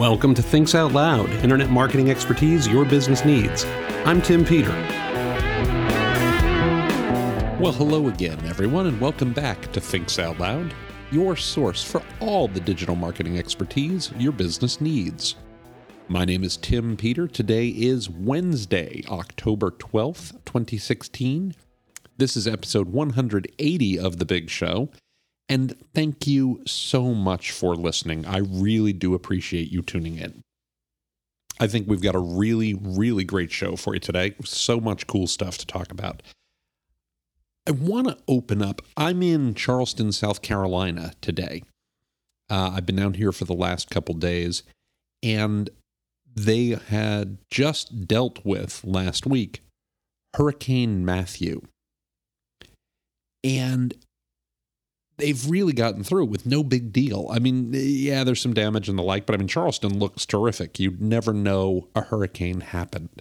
Welcome to Thinks Out Loud, internet marketing expertise your business needs. I'm Tim Peter. Well, hello again, everyone, and welcome back to Thinks Out Loud, your source for all the digital marketing expertise your business needs. My name is Tim Peter. Today is Wednesday, October 12th, 2016. This is episode 180 of The Big Show. And thank you so much for listening. I really do appreciate you tuning in. I think we've got a really, really great show for you today. So much cool stuff to talk about. I want to open up. I'm in Charleston, South Carolina today. I've been down here for the last couple days, and they had just dealt with last week Hurricane Matthew. And they've really gotten through with no big deal. I mean, yeah, there's some damage and the like, but I mean, Charleston looks terrific. You'd never know a hurricane happened.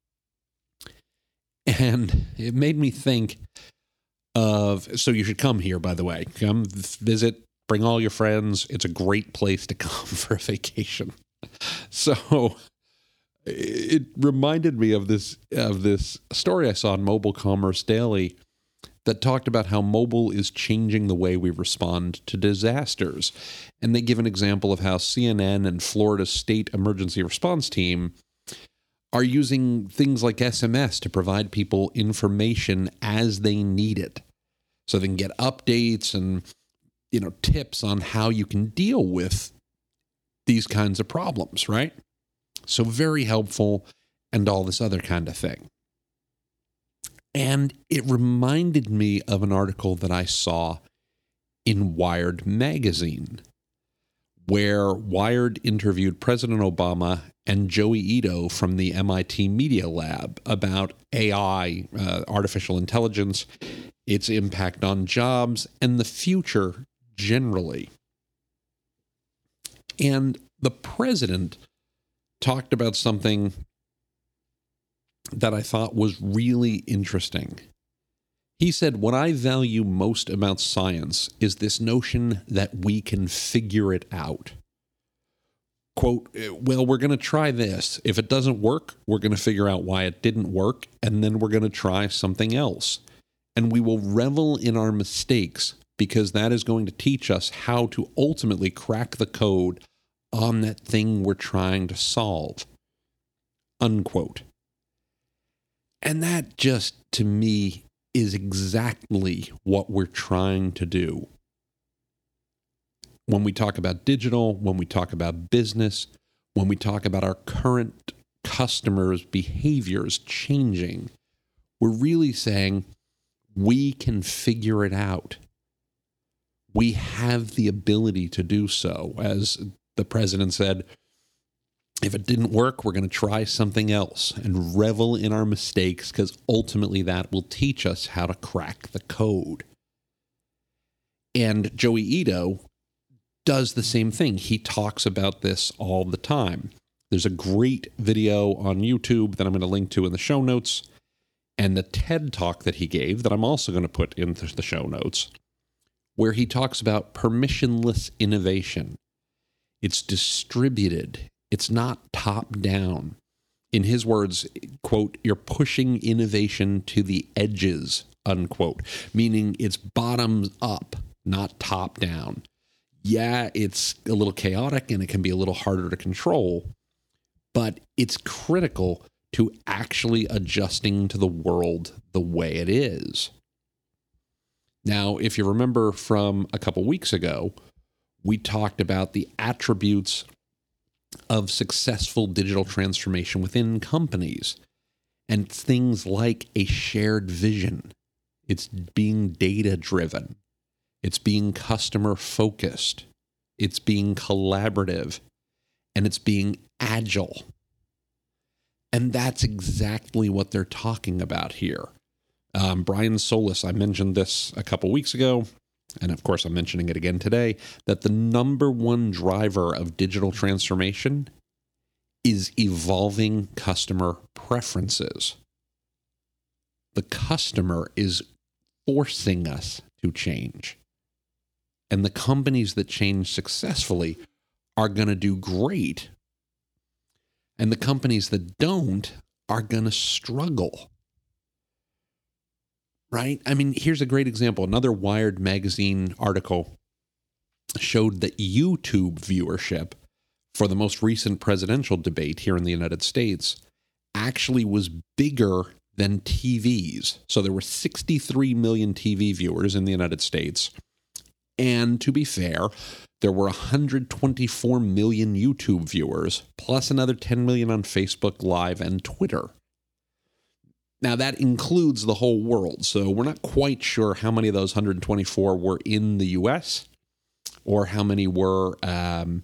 And it made me think of, so you should come here, by the way. Come visit, bring all your friends. It's a great place to come for a vacation. So it reminded me of this story I saw in Mobile Commerce Daily that talked about how mobile is changing the way we respond to disasters. And they give an example of how CNN and Florida State Emergency Response Team are using things like SMS to provide people information as they need it. So they can get updates and, tips on how you can deal with these kinds of problems, right? So very helpful and all this other kind of thing. And it reminded me of an article that I saw in Wired magazine, where Wired interviewed President Obama and Joey Ito from the MIT Media Lab about AI, artificial intelligence, its impact on jobs, and the future generally. And the president talked about something that I thought was really interesting. He said, what I value most about science is this notion that we can figure it out. Quote, well, we're going to try this. If it doesn't work, we're going to figure out why it didn't work, and then we're going to try something else. And we will revel in our mistakes because that is going to teach us how to ultimately crack the code on that thing we're trying to solve. Unquote. And that just, to me, is exactly what we're trying to do. When we talk about digital, when we talk about business, when we talk about our current customers' behaviors changing, we're really saying we can figure it out. We have the ability to do so. As the president said, if it didn't work, we're going to try something else and revel in our mistakes because ultimately that will teach us how to crack the code. And Joey Ito does the same thing. He talks about this all the time. There's a great video on YouTube that I'm going to link to in the show notes, and the TED Talk that he gave that I'm also going to put into the show notes, where he talks about permissionless innovation. It's distributed. It's not top down. In his words, quote, you're pushing innovation to the edges, unquote, meaning it's bottoms up, not top down. Yeah, it's a little chaotic and it can be a little harder to control, but it's critical to actually adjusting to the world the way it is. Now, if you remember from a couple weeks ago, we talked about the attributes of successful digital transformation within companies and things like a shared vision. It's being data-driven. It's being customer-focused. It's being collaborative. And it's being agile. And that's exactly what they're talking about here. Brian Solis, I mentioned this a couple weeks ago, and of course I'm mentioning it again today, that the number one driver of digital transformation is evolving customer preferences. The customer is forcing us to change. And the companies that change successfully are going to do great And the companies that don't are going to struggle. Right? I mean, here's a great example. Another Wired magazine article showed that YouTube viewership for the most recent presidential debate here in the United States actually was bigger than TVs. So there were 63 million TV viewers in the United States. And to be fair, there were 124 million YouTube viewers, plus another 10 million on Facebook Live and Twitter. Now, that includes the whole world, so we're not quite sure how many of those 124 were in the U.S. or how many were around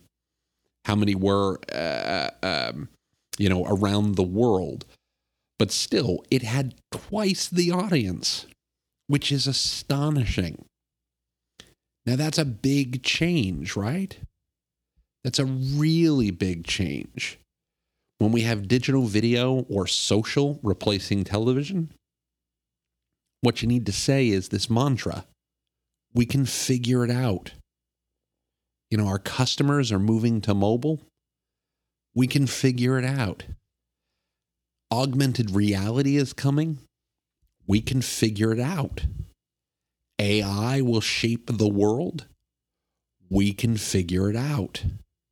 the world. But still, it had twice the audience, which is astonishing. Now, that's a big change, right? That's a really big change. When we have digital video or social replacing television, what you need to say is this mantra: we can figure it out. You know, our customers are moving to mobile. We can figure it out. Augmented reality is coming. We can figure it out. AI will shape the world. We can figure it out.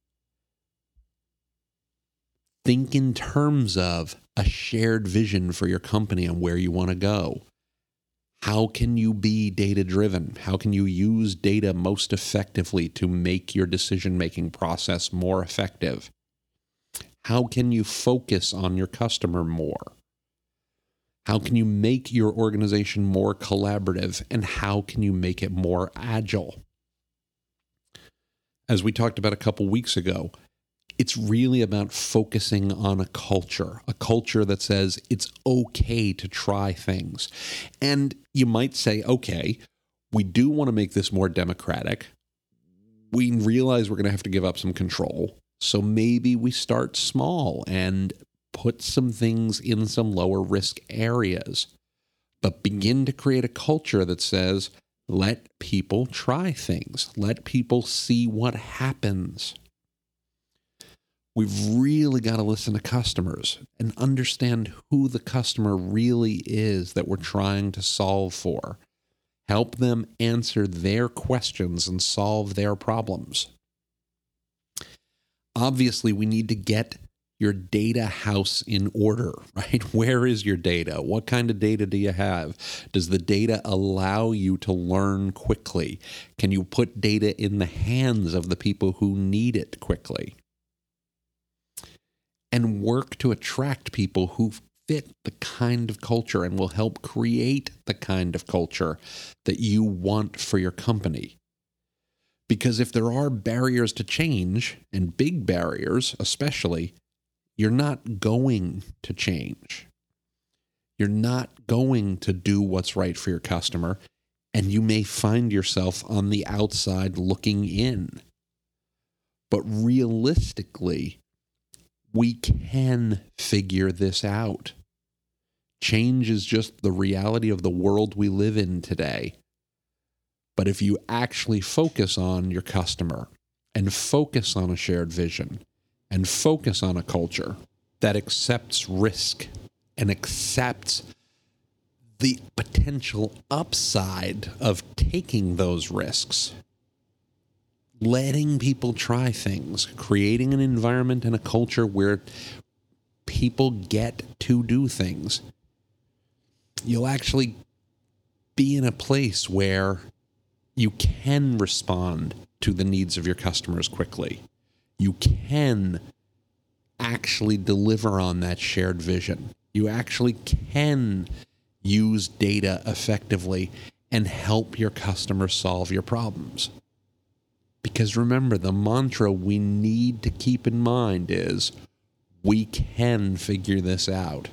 Think in terms of a shared vision for your company and where you want to go. How can you be data-driven? How can you use data most effectively to make your decision-making process more effective? How can you focus on your customer more? How can you make your organization more collaborative? And how can you make it more agile? As we talked about a couple weeks ago, it's really about focusing on a culture that says it's okay to try things. And you might say, okay, we do want to make this more democratic. We realize we're going to have to give up some control. So maybe we start small and put some things in some lower risk areas, but begin to create a culture that says, let people try things. Let people see what happens. We've really got to listen to customers and understand who the customer really is that we're trying to solve for. Help them answer their questions and solve their problems. Obviously, we need to get your data house in order, right? Where is your data? What kind of data do you have? Does the data allow you to learn quickly? Can you put data in the hands of the people who need it quickly? And work to attract people who fit the kind of culture and will help create the kind of culture that you want for your company. Because if there are barriers to change, and big barriers especially, you're not going to change. You're not going to do what's right for your customer, and you may find yourself on the outside looking in. But realistically, we can figure this out. Change is just the reality of the world we live in today. But if you actually focus on your customer and focus on a shared vision and focus on a culture that accepts risk and accepts the potential upside of taking those risks, letting people try things, creating an environment and a culture where people get to do things, you'll actually be in a place where you can respond to the needs of your customers quickly. You can actually deliver on that shared vision. You actually can use data effectively and help your customers solve your problems. Because remember, the mantra we need to keep in mind is, we can figure this out.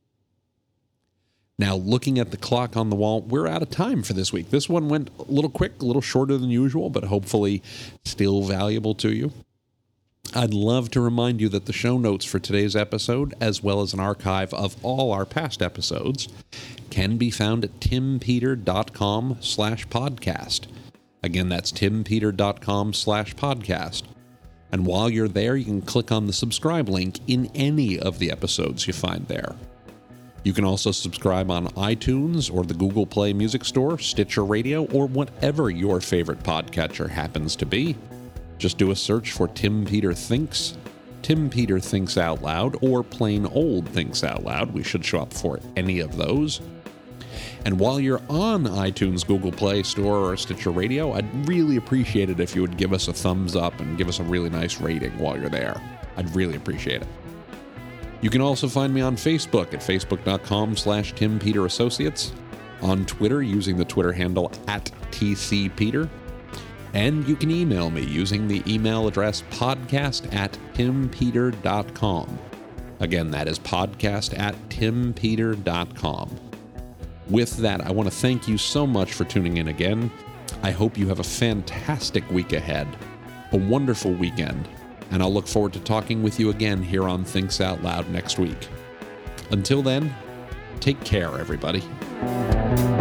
Now, looking at the clock on the wall, we're out of time for this week. This one went a little quick, a little shorter than usual, but hopefully still valuable to you. I'd love to remind you that the show notes for today's episode, as well as an archive of all our past episodes, can be found at timpeter.com/podcast. Again, that's timpeter.com/podcast. And while you're there, you can click on the subscribe link in any of the episodes you find there. You can also subscribe on iTunes or the Google Play Music Store, Stitcher Radio, or whatever your favorite podcatcher happens to be. Just do a search for Tim Peter Thinks, Tim Peter Thinks Out Loud, or plain old Thinks Out Loud. We should show up for any of those. And while you're on iTunes, Google Play Store, or Stitcher Radio, I'd really appreciate it if you would give us a thumbs up and give us a really nice rating while you're there. I'd really appreciate it. You can also find me on Facebook at facebook.com/Tim Peter Associates, on Twitter using the Twitter handle @TCPeter, and you can email me using the email address podcast@timpeter.com. Again, that is podcast@timpeter.com. With that, I want to thank you so much for tuning in again. I hope you have a fantastic week ahead, a wonderful weekend, and I'll look forward to talking with you again here on Thinks Out Loud next week. Until then, take care, everybody.